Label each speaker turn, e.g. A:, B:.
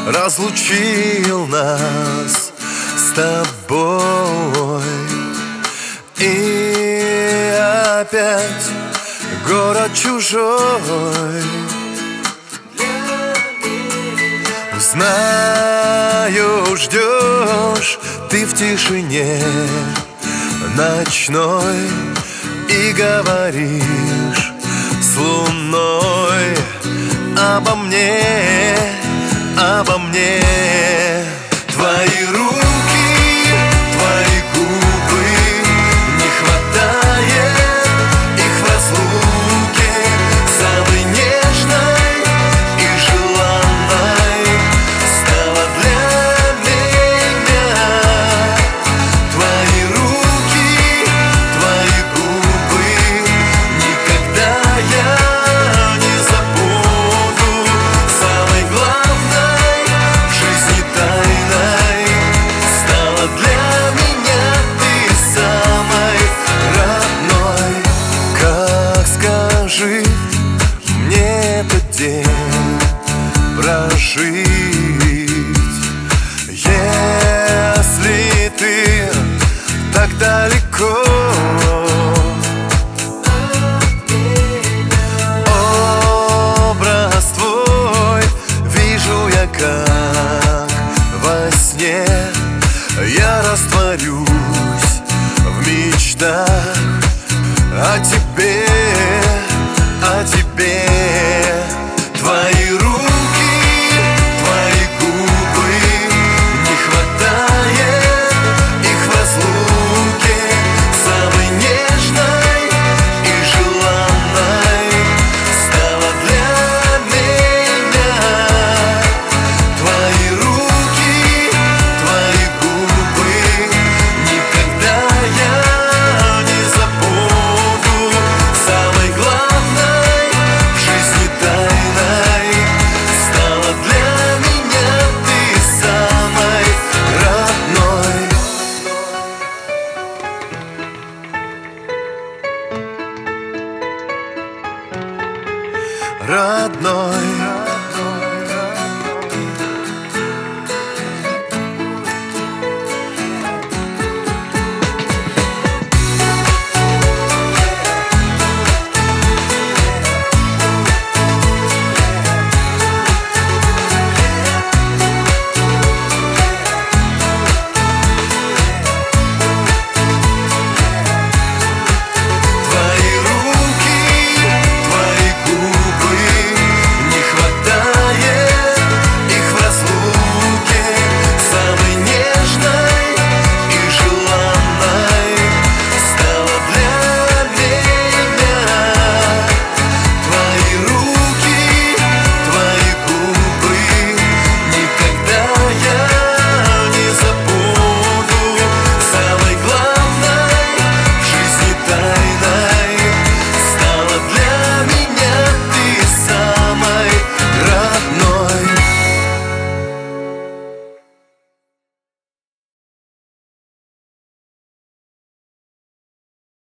A: разлучил нас с тобой. И опять город чужой. Знаю, ждешь ты в тишине ночной и говоришь с луной обо мне, обо мне. Твои руки, твои губы, не хватает их в разлуке, самой нежной и желанной стала для меня. Твои руки, твои губы, никогда я не забуду. Самой главной в жизни тайной стала для меня ты самой родной. Как, скажи мне, этот день прожить, если ты так далеко? Образ твой вижу я как во сне. Я растворюсь в мечтах о тебе, о тебе. Твои руки, твои губы, не хватает их в разлуке, самой нежной и желанной стала для меня. Твои руки, твои губы, никогда я не забуду. Самой главной в жизни тайной стала для меня ты самой родной. Родной.